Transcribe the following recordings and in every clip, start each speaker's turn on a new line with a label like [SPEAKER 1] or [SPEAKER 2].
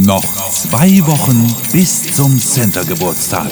[SPEAKER 1] Noch 2 Wochen bis zum Center-Geburtstag.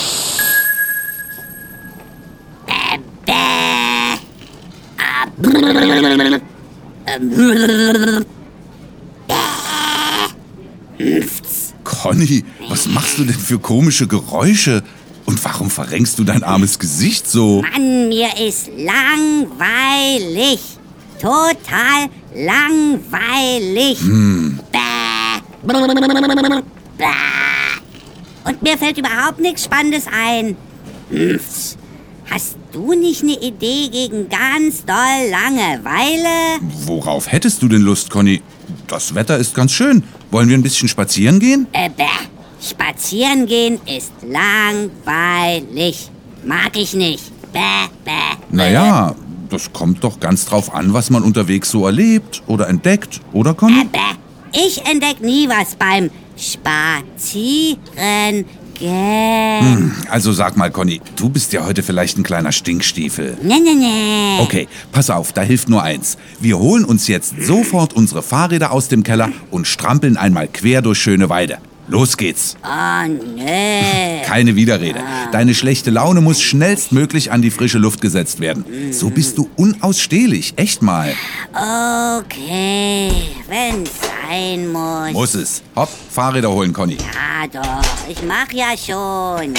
[SPEAKER 1] Conny, was machst du denn für komische Geräusche? Und warum verrenkst du dein armes Gesicht so?
[SPEAKER 2] Mann, mir ist langweilig. Total langweilig. Bäh. Bäh. Und mir fällt überhaupt nichts Spannendes ein. Hast du nicht eine Idee gegen ganz doll Langeweile?
[SPEAKER 1] Worauf hättest du denn Lust, Conny? Das Wetter ist ganz schön. Wollen wir ein bisschen spazieren gehen?
[SPEAKER 2] Bäh. Spazieren gehen ist langweilig. Mag ich nicht. Bäh, bäh.
[SPEAKER 1] Naja, das kommt doch ganz drauf an, was man unterwegs so erlebt oder entdeckt, oder Conny?
[SPEAKER 2] Bäh. Ich entdeck nie was beim Spazieren gehen.
[SPEAKER 1] Also sag mal, Conny, du bist ja heute vielleicht ein kleiner Stinkstiefel.
[SPEAKER 2] Nee.
[SPEAKER 1] Okay, pass auf, da hilft nur eins. Wir holen uns jetzt sofort unsere Fahrräder aus dem Keller und strampeln einmal quer durch Schöneweide. Los geht's.
[SPEAKER 2] Oh, nee.
[SPEAKER 1] Keine Widerrede. Deine schlechte Laune muss schnellstmöglich an die frische Luft gesetzt werden. So bist du unausstehlich, echt mal.
[SPEAKER 2] Okay, wenn's sein muss.
[SPEAKER 1] Muss es. Hopp, Fahrräder holen, Conny.
[SPEAKER 2] Ja doch, ich mach ja schon.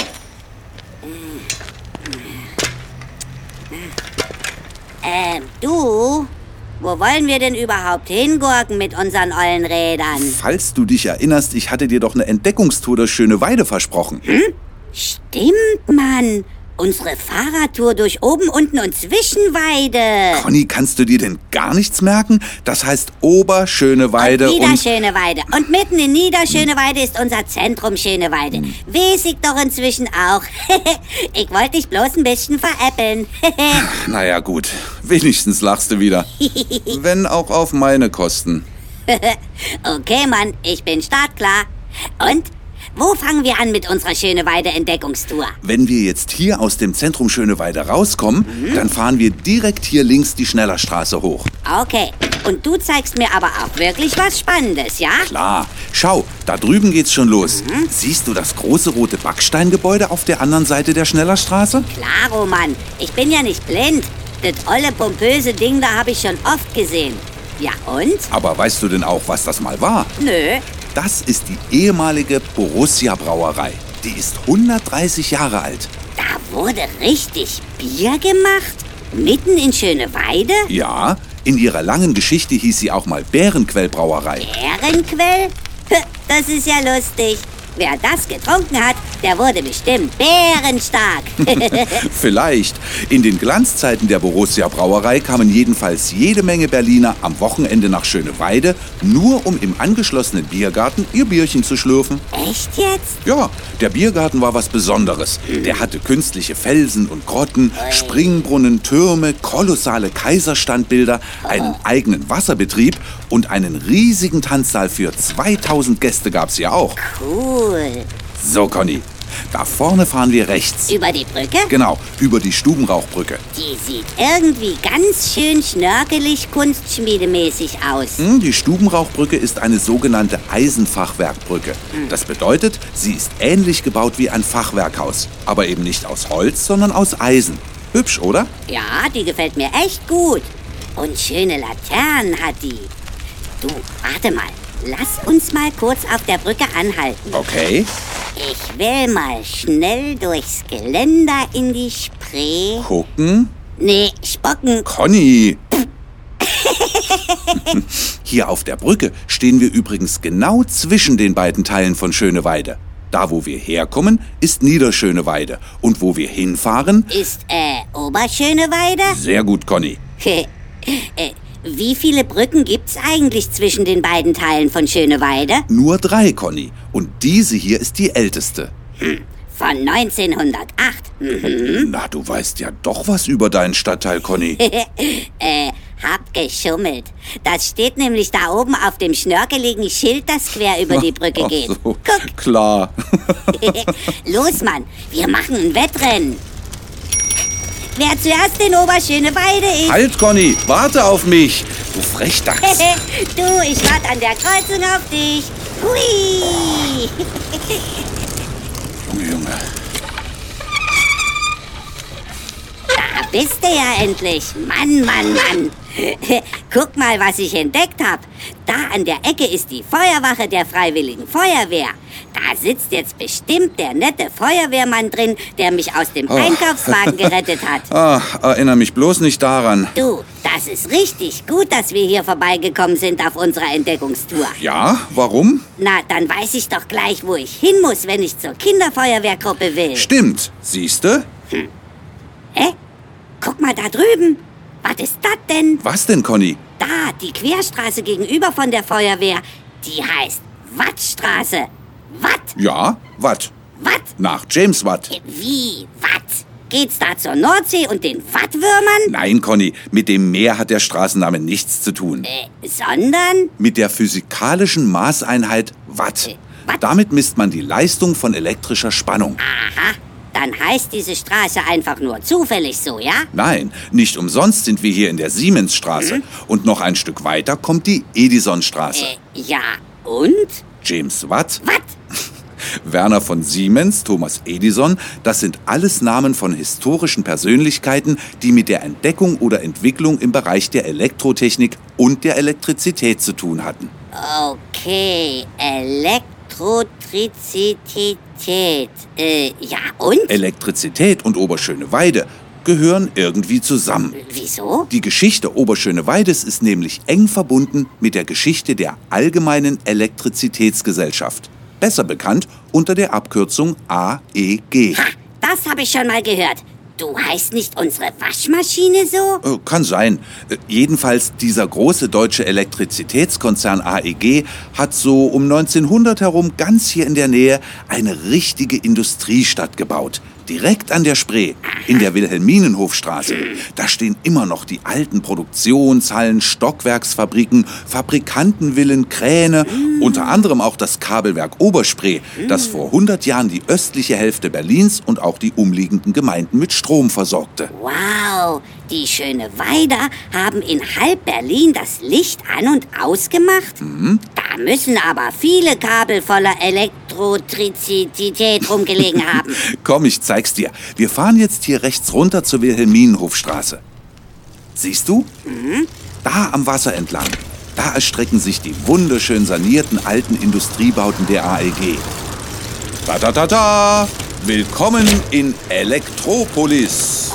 [SPEAKER 2] Du, wo wollen wir denn überhaupt hingurken mit unseren ollen Rädern?
[SPEAKER 1] Falls du dich erinnerst, ich hatte dir doch eine Entdeckungstour durch Schöneweide versprochen.
[SPEAKER 2] Stimmt, Mann. Unsere Fahrradtour durch Oben-, Unten- und Zwischenweide.
[SPEAKER 1] Conny, kannst du dir denn gar nichts merken? Das heißt Oberschöneweide
[SPEAKER 2] und Niederschöneweide. Und mitten in Niederschöneweide ist unser Zentrum Schöneweide. Weiß ich doch inzwischen auch. Ich wollte dich bloß ein bisschen veräppeln.
[SPEAKER 1] Naja, gut. Wenigstens lachst du wieder. Wenn auch auf meine Kosten.
[SPEAKER 2] Okay, Mann, ich bin startklar. Und? Wo fangen wir an mit unserer Schöneweide-Entdeckungstour?
[SPEAKER 1] Wenn wir jetzt hier aus dem Zentrum Schöneweide rauskommen, dann fahren wir direkt hier links die Schnellerstraße hoch.
[SPEAKER 2] Okay, und du zeigst mir aber auch wirklich was Spannendes, ja?
[SPEAKER 1] Klar. Schau, da drüben geht's schon los. Siehst du das große rote Backsteingebäude auf der anderen Seite der Schnellerstraße?
[SPEAKER 2] Klaro, Mann. Ich bin ja nicht blind. Das olle, pompöse Ding da habe ich schon oft gesehen. Ja, und?
[SPEAKER 1] Aber weißt du denn auch, was das mal war?
[SPEAKER 2] Nö.
[SPEAKER 1] Das ist die ehemalige Borussia-Brauerei. Die ist 130 Jahre alt.
[SPEAKER 2] Da wurde richtig Bier gemacht? Mitten in Schöneweide?
[SPEAKER 1] Ja, in ihrer langen Geschichte hieß sie auch mal Bärenquell-Brauerei.
[SPEAKER 2] Bärenquell? Das ist ja lustig. Wer das getrunken hat, der wurde bestimmt bärenstark.
[SPEAKER 1] Vielleicht. In den Glanzzeiten der Borussia-Brauerei kamen jedenfalls jede Menge Berliner am Wochenende nach Schöneweide, nur um im angeschlossenen Biergarten ihr Bierchen zu schlürfen.
[SPEAKER 2] Echt jetzt?
[SPEAKER 1] Ja, der Biergarten war was Besonderes. Der hatte künstliche Felsen und Grotten, Springbrunnen, Türme, kolossale Kaiserstandbilder, einen eigenen Wasserbetrieb und einen riesigen Tanzsaal für 2000 Gäste gab's ja auch.
[SPEAKER 2] Cool.
[SPEAKER 1] So, Conny, da vorne fahren wir rechts.
[SPEAKER 2] Über die Brücke?
[SPEAKER 1] Genau, über die Stubenrauchbrücke.
[SPEAKER 2] Die sieht irgendwie ganz schön schnörkelig kunstschmiedemäßig aus.
[SPEAKER 1] Die Stubenrauchbrücke ist eine sogenannte Eisenfachwerkbrücke. Das bedeutet, sie ist ähnlich gebaut wie ein Fachwerkhaus. Aber eben nicht aus Holz, sondern aus Eisen. Hübsch, oder?
[SPEAKER 2] Ja, die gefällt mir echt gut. Und schöne Laternen hat die. Du, warte mal. Lass uns mal kurz auf der Brücke anhalten.
[SPEAKER 1] Okay.
[SPEAKER 2] Ich will mal schnell durchs Geländer in die Spree.
[SPEAKER 1] Gucken.
[SPEAKER 2] Nee, spocken.
[SPEAKER 1] Conny! Hier auf der Brücke stehen wir übrigens genau zwischen den beiden Teilen von Schöneweide. Da, wo wir herkommen, ist Niederschöneweide. Und wo wir hinfahren...
[SPEAKER 2] Ist, Oberschöneweide?
[SPEAKER 1] Sehr gut, Conny.
[SPEAKER 2] Wie viele Brücken gibt's eigentlich zwischen den beiden Teilen von Schöneweide?
[SPEAKER 1] Nur 3, Conny. Und diese hier ist die älteste.
[SPEAKER 2] Von 1908.
[SPEAKER 1] Na, du weißt ja doch was über deinen Stadtteil, Conny.
[SPEAKER 2] Hab geschummelt. Das steht nämlich da oben auf dem schnörkeligen Schild, das quer über die Brücke geht.
[SPEAKER 1] Ach so,
[SPEAKER 2] Guck.
[SPEAKER 1] klar.
[SPEAKER 2] Los, Mann, wir machen ein Wettrennen. Wer zuerst in Oberschöneweide ist...
[SPEAKER 1] Halt, Conny, warte auf mich. Du Frechdachs.
[SPEAKER 2] Du, ich warte an der Kreuzung auf dich. Hui!
[SPEAKER 1] Junge.
[SPEAKER 2] Da bist du ja endlich. Mann, Mann, Mann. Guck mal, was ich entdeckt habe. Da an der Ecke ist die Feuerwache der Freiwilligen Feuerwehr. Da sitzt jetzt bestimmt der nette Feuerwehrmann drin, der mich aus dem Einkaufswagen gerettet hat.
[SPEAKER 1] Ach, erinnere mich bloß nicht daran.
[SPEAKER 2] Du, das ist richtig gut, dass wir hier vorbeigekommen sind auf unserer Entdeckungstour.
[SPEAKER 1] Ja, warum?
[SPEAKER 2] Na, dann weiß ich doch gleich, wo ich hin muss, wenn ich zur Kinderfeuerwehrgruppe will.
[SPEAKER 1] Stimmt, siehste?
[SPEAKER 2] Hä? Guck mal da drüben. Was ist das denn?
[SPEAKER 1] Was denn, Conny?
[SPEAKER 2] Da, die Querstraße gegenüber von der Feuerwehr. Die heißt Wattstraße. Watt?
[SPEAKER 1] Ja, Watt.
[SPEAKER 2] Watt?
[SPEAKER 1] Nach James Watt.
[SPEAKER 2] Wie? Watt? Geht's da zur Nordsee und den Wattwürmern?
[SPEAKER 1] Nein, Conny, mit dem Meer hat der Straßenname nichts zu tun.
[SPEAKER 2] Sondern?
[SPEAKER 1] Mit der physikalischen Maßeinheit Watt.
[SPEAKER 2] Watt?
[SPEAKER 1] Damit misst man die Leistung von elektrischer Spannung.
[SPEAKER 2] Aha. Dann heißt diese Straße einfach nur zufällig so, ja?
[SPEAKER 1] Nein, nicht umsonst sind wir hier in der Siemensstraße. Und noch ein Stück weiter kommt die Edisonstraße.
[SPEAKER 2] Ja, und?
[SPEAKER 1] James Watt,
[SPEAKER 2] Watt?
[SPEAKER 1] Werner von Siemens, Thomas Edison, das sind alles Namen von historischen Persönlichkeiten, die mit der Entdeckung oder Entwicklung im Bereich der Elektrotechnik und der Elektrizität zu tun hatten.
[SPEAKER 2] Okay, Elektrizität. Ja, und?
[SPEAKER 1] Elektrizität und Oberschöneweide gehören irgendwie zusammen.
[SPEAKER 2] Wieso?
[SPEAKER 1] Die Geschichte Oberschöneweides ist nämlich eng verbunden mit der Geschichte der Allgemeinen Elektrizitätsgesellschaft, besser bekannt unter der Abkürzung AEG.
[SPEAKER 2] Ha, das habe ich schon mal gehört. Du heißt nicht unsere Waschmaschine so?
[SPEAKER 1] Kann sein. Jedenfalls dieser große deutsche Elektrizitätskonzern AEG hat so um 1900 herum ganz hier in der Nähe eine richtige Industriestadt gebaut. Direkt an der Spree, in der Wilhelminenhofstraße. Da stehen immer noch die alten Produktionshallen, Stockwerksfabriken, Fabrikantenvillen, Kräne, unter anderem auch das Kabelwerk Oberspree, das vor 100 Jahren die östliche Hälfte Berlins und auch die umliegenden Gemeinden mit Strom versorgte.
[SPEAKER 2] Wow, die Schöneweider haben in halb Berlin das Licht an- und ausgemacht? Da müssen aber viele Kabel voller Elektrizität rumgelegen haben.
[SPEAKER 1] Komm, ich zeig's dir. Wir fahren jetzt hier rechts runter zur Wilhelminenhofstraße. Siehst du? Da am Wasser entlang. Da erstrecken sich die wunderschön sanierten alten Industriebauten der AEG. Ta ta ta ta! Willkommen in Elektropolis.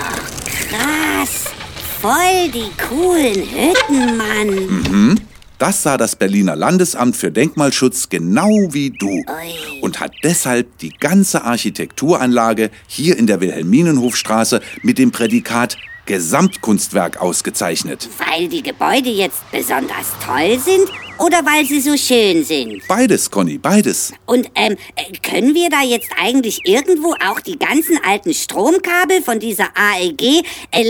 [SPEAKER 2] Krass, voll die coolen Hütten, Mann.
[SPEAKER 1] Das sah das Berliner Landesamt für Denkmalschutz genau wie du
[SPEAKER 2] Ui.
[SPEAKER 1] und hat deshalb die ganze Architekturanlage hier in der Wilhelminenhofstraße mit dem Prädikat Gesamtkunstwerk ausgezeichnet.
[SPEAKER 2] Weil die Gebäude jetzt besonders toll sind oder weil sie so schön sind?
[SPEAKER 1] Beides, Conny, beides.
[SPEAKER 2] Und können wir da jetzt eigentlich irgendwo auch die ganzen alten Stromkabel von dieser AEG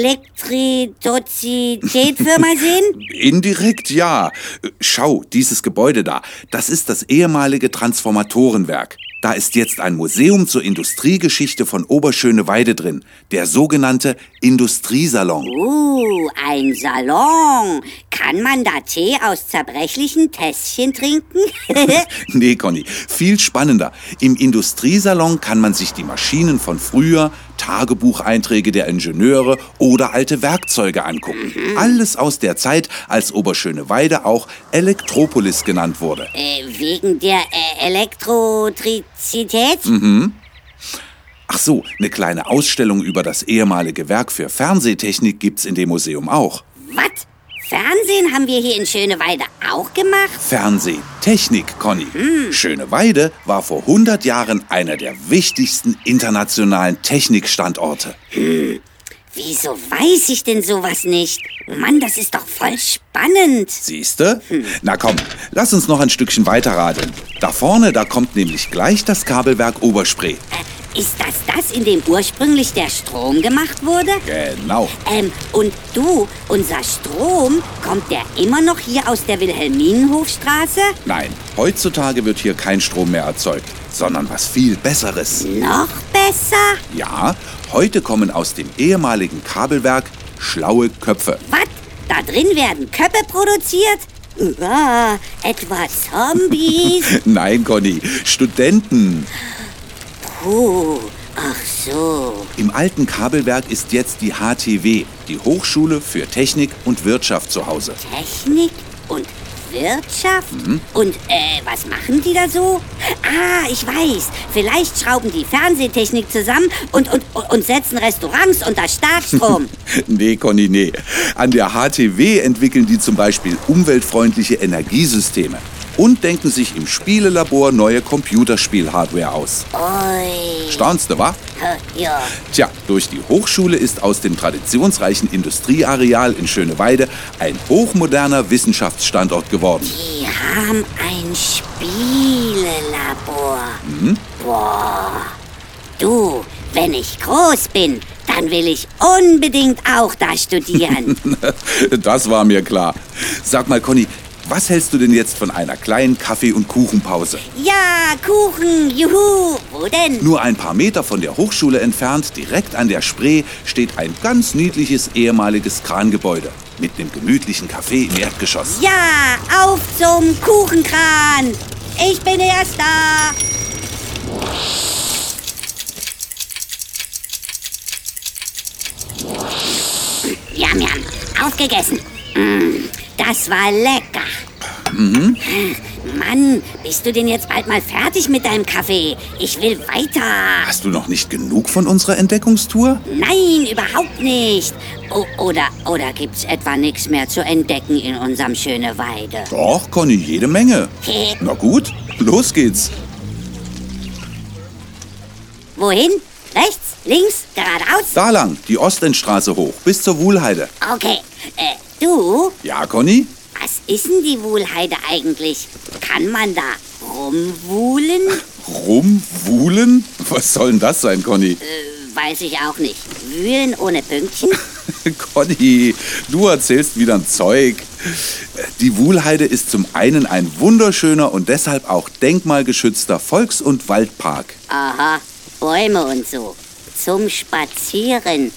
[SPEAKER 2] Elektrizität-Firma sehen?
[SPEAKER 1] Indirekt ja. Schau, dieses Gebäude da, das ist das ehemalige Transformatorenwerk. Da ist jetzt ein Museum zur Industriegeschichte von Oberschöneweide drin, der sogenannte Industriesalon.
[SPEAKER 2] Ein Salon. Kann man da Tee aus zerbrechlichen Tässchen trinken?
[SPEAKER 1] Nee, Conny, viel spannender. Im Industriesalon kann man sich die Maschinen von früher, Tagebucheinträge der Ingenieure oder alte Werkzeuge angucken. Alles aus der Zeit, als Oberschöneweide auch Elektropolis genannt wurde.
[SPEAKER 2] Wegen der Elektrizität?
[SPEAKER 1] Ach so, eine kleine Ausstellung über das ehemalige Werk für Fernsehtechnik gibt's in dem Museum auch.
[SPEAKER 2] Was? Fernsehen haben wir hier in Schöneweide auch gemacht?
[SPEAKER 1] Fernsehtechnik, Conny. Schöneweide war vor 100 Jahren einer der wichtigsten internationalen Technikstandorte.
[SPEAKER 2] Wieso weiß ich denn sowas nicht? Mann, das ist doch voll spannend.
[SPEAKER 1] Siehste? Na komm, lass uns noch ein Stückchen weiter radeln. Da vorne, da kommt nämlich gleich das Kabelwerk Oberspree.
[SPEAKER 2] Ist das, in dem ursprünglich der Strom gemacht wurde?
[SPEAKER 1] Genau.
[SPEAKER 2] Und du, unser Strom, kommt der immer noch hier aus der Wilhelminenhofstraße?
[SPEAKER 1] Nein, heutzutage wird hier kein Strom mehr erzeugt, sondern was viel Besseres.
[SPEAKER 2] Noch besser?
[SPEAKER 1] Ja, heute kommen aus dem ehemaligen Kabelwerk schlaue Köpfe.
[SPEAKER 2] Was? Da drin werden Köpfe produziert? Ja, etwa Zombies?
[SPEAKER 1] Nein, Conny, Studenten.
[SPEAKER 2] Puh, ach so.
[SPEAKER 1] Im alten Kabelwerk ist jetzt die HTW, die Hochschule für Technik und Wirtschaft, zu Hause.
[SPEAKER 2] Technik und Wirtschaft? Und was machen die da so? Ah, ich weiß. Vielleicht schrauben die Fernsehtechnik zusammen und setzen Restaurants unter Starkstrom.
[SPEAKER 1] Nee, Conny, nee. An der HTW entwickeln die zum Beispiel umweltfreundliche Energiesysteme und denken sich im Spielelabor neue Computerspiel-Hardware aus.
[SPEAKER 2] Ui.
[SPEAKER 1] Staunst du, wa?
[SPEAKER 2] Ja.
[SPEAKER 1] Tja, durch die Hochschule ist aus dem traditionsreichen Industrieareal in Schöneweide ein hochmoderner Wissenschaftsstandort geworden.
[SPEAKER 2] Die haben ein Spielelabor. Boah. Du, wenn ich groß bin, dann will ich unbedingt auch da studieren.
[SPEAKER 1] Das war mir klar. Sag mal, Conny, was hältst du denn jetzt von einer kleinen Kaffee- und Kuchenpause?
[SPEAKER 2] Ja, Kuchen, juhu. Wo denn?
[SPEAKER 1] Nur ein paar Meter von der Hochschule entfernt, direkt an der Spree, steht ein ganz niedliches ehemaliges Krangebäude mit einem gemütlichen Café im Erdgeschoss.
[SPEAKER 2] Ja, auf zum Kuchenkran. Ich bin erst da. Jam, jam. Aufgegessen. Das war lecker. Mann, bist du denn jetzt bald mal fertig mit deinem Kaffee? Ich will weiter.
[SPEAKER 1] Hast du noch nicht genug von unserer Entdeckungstour?
[SPEAKER 2] Nein, überhaupt nicht. Oder gibt's etwa nichts mehr zu entdecken in unserem Schöneweide?
[SPEAKER 1] Doch, Conny, jede Menge. Na gut, los geht's.
[SPEAKER 2] Wohin? Rechts? Links? Geradeaus?
[SPEAKER 1] Da lang, die Ostendstraße hoch, bis zur Wuhlheide.
[SPEAKER 2] Okay. Du?
[SPEAKER 1] Ja, Conny?
[SPEAKER 2] Was ist denn die Wuhlheide eigentlich? Kann man da rumwuhlen?
[SPEAKER 1] Rumwuhlen? Was soll denn das sein, Conny?
[SPEAKER 2] Weiß ich auch nicht. Wühlen ohne Pünktchen?
[SPEAKER 1] Conny, du erzählst wieder ein Zeug. Die Wuhlheide ist zum einen ein wunderschöner und deshalb auch denkmalgeschützter Volks- und Waldpark.
[SPEAKER 2] Aha, Bäume und so. Zum Spazieren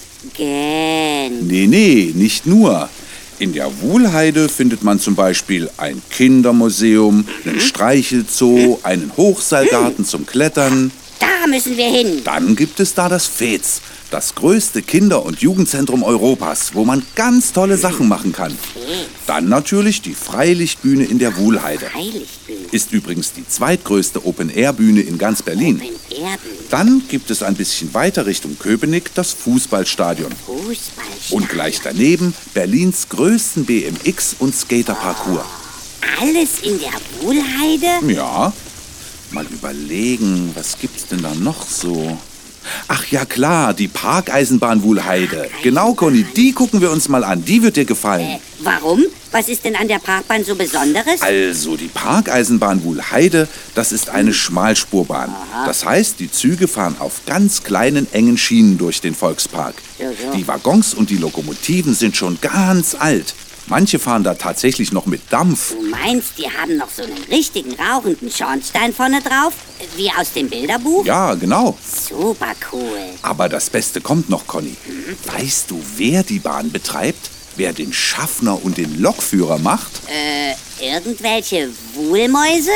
[SPEAKER 2] gehen.
[SPEAKER 1] Nee, nicht nur. In der Wuhlheide findet man zum Beispiel ein Kindermuseum, einen Streichelzoo, einen Hochseilgarten zum Klettern.
[SPEAKER 2] Da müssen wir hin.
[SPEAKER 1] Dann gibt es da das Fez, das größte Kinder- und Jugendzentrum Europas, wo man ganz tolle Sachen machen kann. Dann natürlich die Freilichtbühne in der Wuhlheide.
[SPEAKER 2] Freilichtbühne.
[SPEAKER 1] Ist übrigens die zweitgrößte Open-Air-Bühne in ganz Berlin.
[SPEAKER 2] Open-Air-Bühne.
[SPEAKER 1] Dann gibt es ein bisschen weiter Richtung Köpenick das Fußballstadion.
[SPEAKER 2] Fußballstadion.
[SPEAKER 1] Und gleich daneben Berlins größten BMX- und Skaterparcours.
[SPEAKER 2] Alles in der Wuhlheide?
[SPEAKER 1] Ja, mal überlegen, was gibt's denn da noch so? Ach ja klar, die Parkeisenbahn Wuhlheide. Genau, Conny, die gucken wir uns mal an. Die wird dir gefallen.
[SPEAKER 2] Warum? Was ist denn an der Parkbahn so Besonderes?
[SPEAKER 1] Also, die Parkeisenbahn Wuhlheide, das ist eine Schmalspurbahn. Das heißt, die Züge fahren auf ganz kleinen, engen Schienen durch den Volkspark.
[SPEAKER 2] Ja.
[SPEAKER 1] Die Waggons und die Lokomotiven sind schon ganz alt. Manche fahren da tatsächlich noch mit Dampf.
[SPEAKER 2] Du meinst, die haben noch so einen richtigen rauchenden Schornstein vorne drauf? Wie aus dem Bilderbuch?
[SPEAKER 1] Ja, genau.
[SPEAKER 2] Super cool.
[SPEAKER 1] Aber das Beste kommt noch, Conny. Weißt du, wer die Bahn betreibt? Wer den Schaffner und den Lokführer macht?
[SPEAKER 2] Irgendwelche Wuhlmäuse?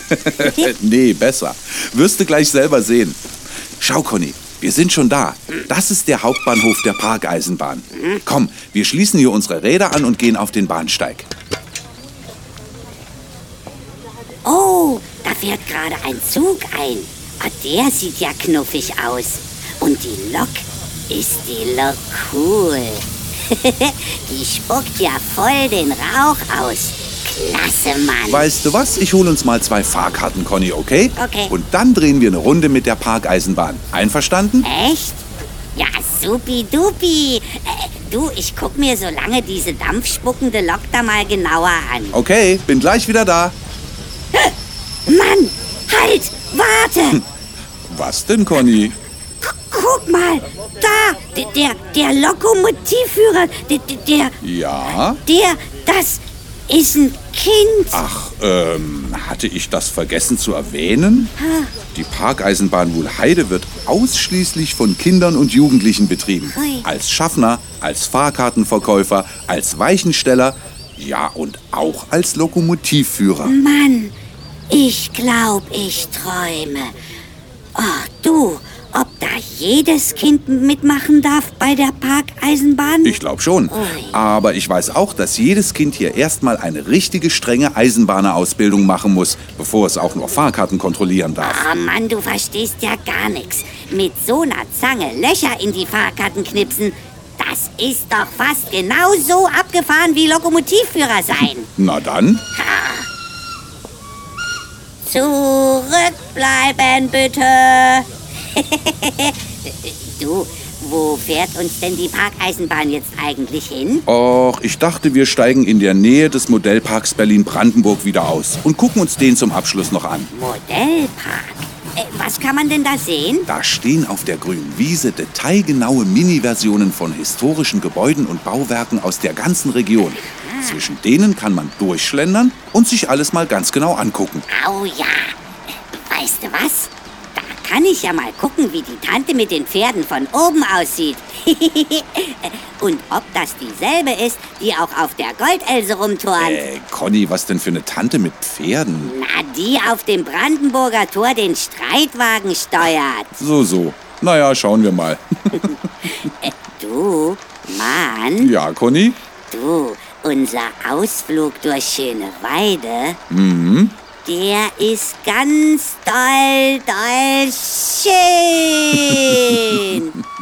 [SPEAKER 1] Nee, besser. Wirst du gleich selber sehen. Schau, Conny, wir sind schon da. Das ist der Hauptbahnhof der Parkeisenbahn. Komm, wir schließen hier unsere Räder an und gehen auf den Bahnsteig.
[SPEAKER 2] Oh, da fährt gerade ein Zug ein. Ah, der sieht ja knuffig aus. Und die Lok, ist die Lok cool. Die spuckt ja voll den Rauch aus. Klasse, Mann.
[SPEAKER 1] Weißt du was? Ich hole uns mal 2 Fahrkarten, Conny, okay?
[SPEAKER 2] Okay.
[SPEAKER 1] Und dann drehen wir eine Runde mit der Parkeisenbahn. Einverstanden?
[SPEAKER 2] Echt? Ja, supi-dupi. Du, ich guck mir so lange diese dampfspuckende Lok da mal genauer an.
[SPEAKER 1] Okay, bin gleich wieder da.
[SPEAKER 2] Mann, halt, warte.
[SPEAKER 1] Was denn, Conny?
[SPEAKER 2] Guck mal, da, der Lokomotivführer,
[SPEAKER 1] Ja?
[SPEAKER 2] das ist ein Kind.
[SPEAKER 1] Ach, hatte ich das vergessen zu erwähnen? Die Parkeisenbahn Wuhlheide wird ausschließlich von Kindern und Jugendlichen betrieben.
[SPEAKER 2] Hui.
[SPEAKER 1] Als Schaffner, als Fahrkartenverkäufer, als Weichensteller Ja, und auch als Lokomotivführer.
[SPEAKER 2] Mann, ich glaub, ich träume. Oh, du, ob da jedes Kind mitmachen darf bei der Parkeisenbahn?
[SPEAKER 1] Ich glaube schon.
[SPEAKER 2] Ui.
[SPEAKER 1] Aber ich weiß auch, dass jedes Kind hier erstmal eine richtige strenge Eisenbahnerausbildung machen muss, bevor es auch nur Fahrkarten kontrollieren darf.
[SPEAKER 2] Oh Mann, du verstehst ja gar nichts. Mit so einer Zange Löcher in die Fahrkarten knipsen, das ist doch fast genauso abgefahren wie Lokomotivführer sein.
[SPEAKER 1] Na dann?
[SPEAKER 2] Zurückbleiben, bitte. Du, wo fährt uns denn die Parkeisenbahn jetzt eigentlich hin?
[SPEAKER 1] Och, ich dachte, wir steigen in der Nähe des Modellparks Berlin-Brandenburg wieder aus und gucken uns den zum Abschluss noch an.
[SPEAKER 2] Modellpark? Was kann man denn da sehen?
[SPEAKER 1] Da stehen auf der grünen Wiese detailgenaue Mini-Versionen von historischen Gebäuden und Bauwerken aus der ganzen Region. Zwischen denen kann man durchschlendern und sich alles mal ganz genau angucken.
[SPEAKER 2] Au ja. Weißt du was? Da kann ich ja mal gucken, wie die Tante mit den Pferden von oben aussieht. Und ob das dieselbe ist, die auch auf der Goldelse rumturnt.
[SPEAKER 1] Conny, was denn für eine Tante mit Pferden?
[SPEAKER 2] Na, die auf dem Brandenburger Tor den Streitwagen steuert.
[SPEAKER 1] So. Naja, schauen wir mal.
[SPEAKER 2] Du, Mann.
[SPEAKER 1] Ja, Conny?
[SPEAKER 2] Du, unser Ausflug durch Schöneweide, der ist ganz doll schön.